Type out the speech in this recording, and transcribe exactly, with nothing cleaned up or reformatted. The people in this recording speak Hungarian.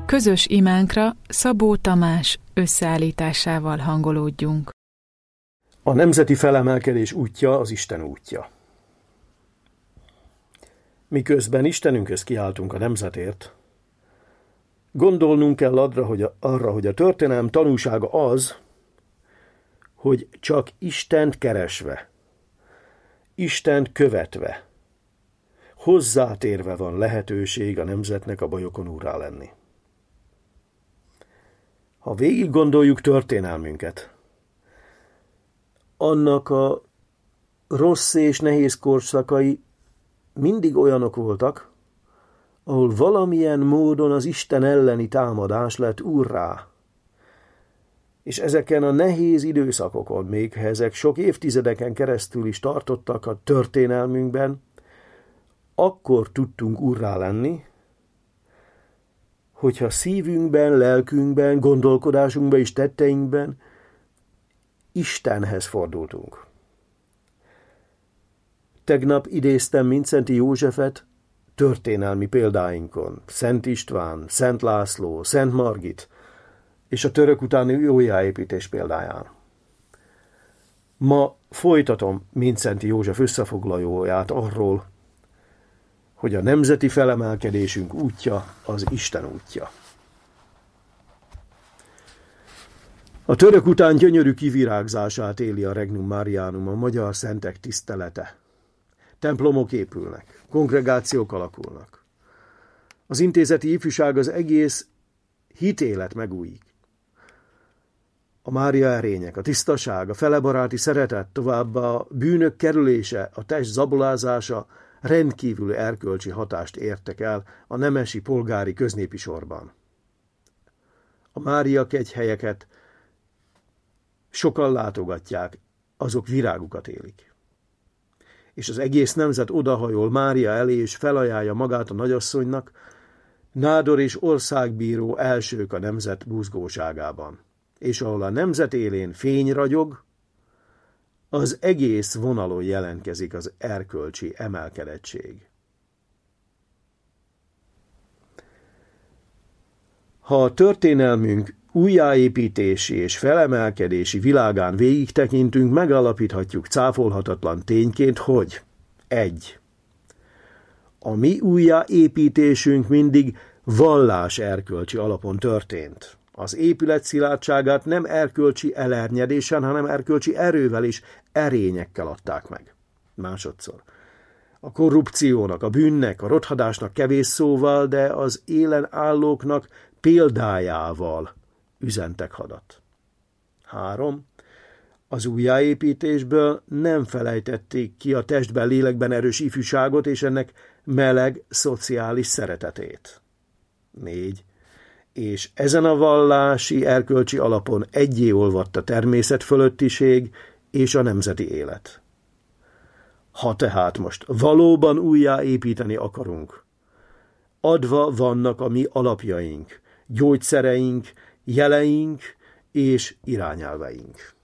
Közös imánkra Szabó Tamás összeállításával hangolódjunk. A nemzeti felemelkedés útja az Isten útja. Miközben Istenünkhöz kiáltunk a nemzetért, gondolnunk kell arra, hogy a, arra, hogy a történelem tanúsága az, hogy csak Istent keresve, Istent követve, hozzátérve van lehetőség a nemzetnek a bajokon úrrá lenni. Ha végig gondoljuk történelmünket, annak a rossz és nehéz korszakai mindig olyanok voltak, ahol valamilyen módon az Isten elleni támadás lett úrrá. És ezeken a nehéz időszakokon, még ha ezek sok évtizedeken keresztül is tartottak a történelmünkben, akkor tudtunk úrrá lenni, hogyha szívünkben, lelkünkben, gondolkodásunkban és tetteinkben Istenhez fordultunk. Tegnap idéztem Mindszenty Józsefet történelmi példáinkon, Szent István, Szent László, Szent Margit és a török utáni újjáépítés példáján. Ma folytatom Mindszenty József összefoglalóját arról, hogy a nemzeti felemelkedésünk útja az Isten útja. A török után gyönyörű kivirágzását éli a Regnum Marianum, a magyar szentek tisztelete. Templomok épülnek, kongregációk alakulnak. Az intézeti ifjúság az egész hitélet megújik. A Mária erények, a tisztaság, a felebaráti szeretet, továbbá a bűnök kerülése, a test zabolázása rendkívül erkölcsi hatást értek el a nemesi polgári köznépi sorban. A Mária kegyhelyeket sokan látogatják, azok virágukat élik. És az egész nemzet odahajol Mária elé, és felajánlja magát a nagyasszonynak, nádor és országbíró elsők a nemzet buzgóságában. És ahol a nemzet élén fény ragyog, az egész vonalon jelentkezik az erkölcsi emelkedettség. Ha a történelmünk újjáépítési és felemelkedési világán végig tekintünk, megállapíthatjuk cáfolhatatlan tényként, hogy egy. A mi újjáépítésünk mindig vallás erkölcsi alapon történt. Az épület szilárdságát nem erkölcsi elernyedésen, hanem erkölcsi erővel és erényekkel adták meg. Másodszor. A korrupciónak, a bűnnek, a rothadásnak kevés szóval, de az élen állóknak példájával üzentek hadat. Három. Az újjáépítésből nem felejtették ki a testben, lélekben erős ifjúságot és ennek meleg, szociális szeretetét. Négy. És ezen a vallási, erkölcsi alapon egyé olvadt a természet fölöttiség és a nemzeti élet. Ha tehát most valóban újjáépíteni akarunk, adva vannak a mi alapjaink, gyógyszereink, jeleink és irányelveink.